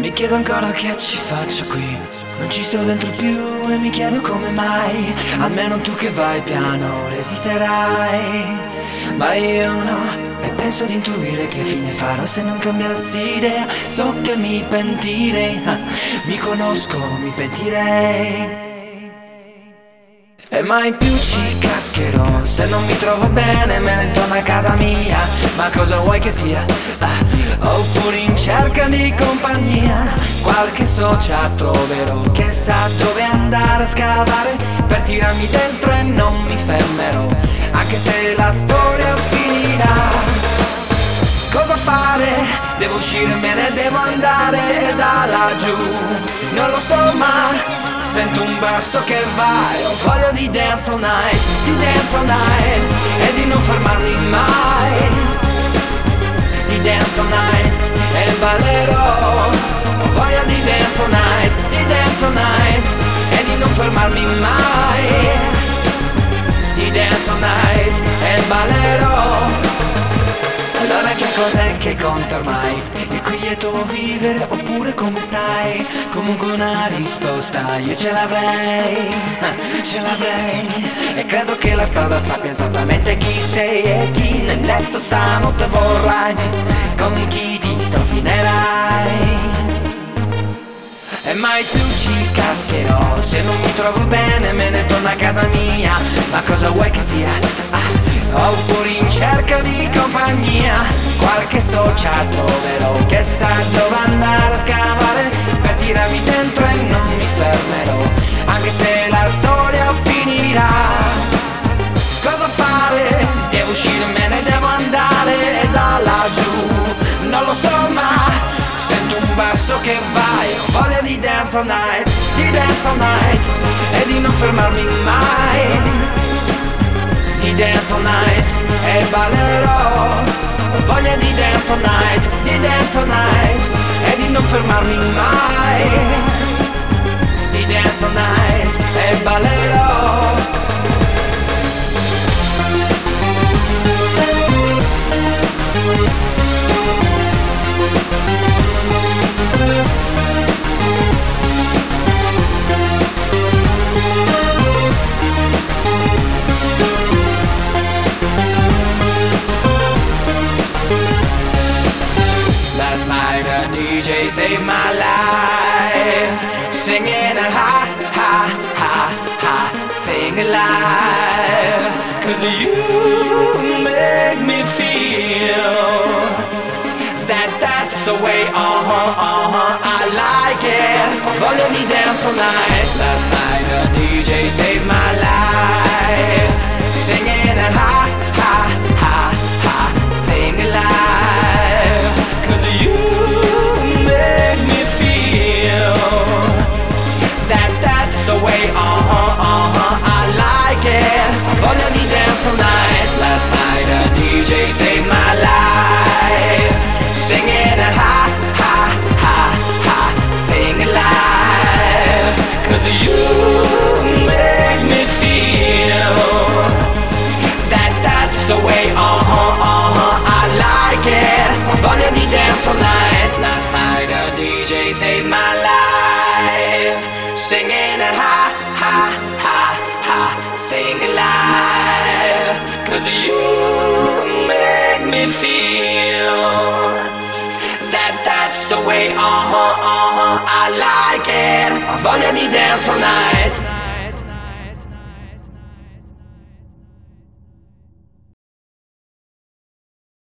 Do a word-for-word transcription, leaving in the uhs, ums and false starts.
Mi chiedo ancora che ci faccio qui. Non ci sto dentro più e mi chiedo come mai. Almeno tu che vai piano resisterai. Ma io no, e penso di intuire che fine farò se non cambiassi idea. So che mi pentirei, ah, mi conosco, mi pentirei. E mai più ci cascherò. Se non mi trovo bene me ne torno a casa mia. Ma cosa vuoi che sia? Ah, oppure in cerca di compagnia. Qualche socia troverò che sa dove andare a scavare per tirarmi dentro e non mi fermerò. Anche se la storia finirà. Cosa fare? Devo uscire, me ne devo andare da laggiù. Non lo so ma sento un basso che va e ho voglia di dance all night, di dance all night e di non fermarmi mai. Di dance all night e ballerò. Ho voglia di dance all night, di dance all night e di non fermarmi mai. Di dance all night e ballerò. Allora che cos'è che conta ormai? Il quieto vivere oppure come stai? Comunque una risposta io ce l'avrei, ce l'avrei. E credo che la strada sappia esattamente chi sei e chi nel letto stanotte vorrai, con chi ti strofinerai. E mai più ci cascherò. Se non mi trovo bene me ne torno a casa mia. Ma cosa vuoi che sia? Ah, oppure in cerca di compagnia. Qualche socia troverò che sa dove andare a scavare per tirarmi dentro e non mi fermerò. Anche se la storia finirà. Cosa fare? Devo uscire, me ne devo andare da laggiù. Non lo so ma sento un basso che va e ho voglia di dance all night, di dance all night e di non fermarmi mai. Di dance all night e ballerò. Ho voglia di dance all night, di dance all night e di non fermarmi mai. Di dance all night e ballerò. Last night a D J saved my life, singing a ha, ha, ha, ha, staying alive. Cause you make me feel that that's the way, uh-huh, uh-huh, I like it. Ho voglia di dance all night. Last night a D J saved my life, singing a ha, ha, ha, ha, staying alive. Cause you make me feel that that's the way, uh-huh, uh-huh, I like it. Ho voglia di dance all night. Last night a D J saved my life, singing a ha, ha, ha, ha, staying alive. Cause you make me feel that that's the way, uh-huh, uh-huh, I like it. Ho voglia di dance all night. Last night a D J saved my life, singing a ha, ha, ha, ha, staying alive. Cause you make me feel that that's the way, uh-huh, uh-huh, I like it. Ho voglia di dance all night.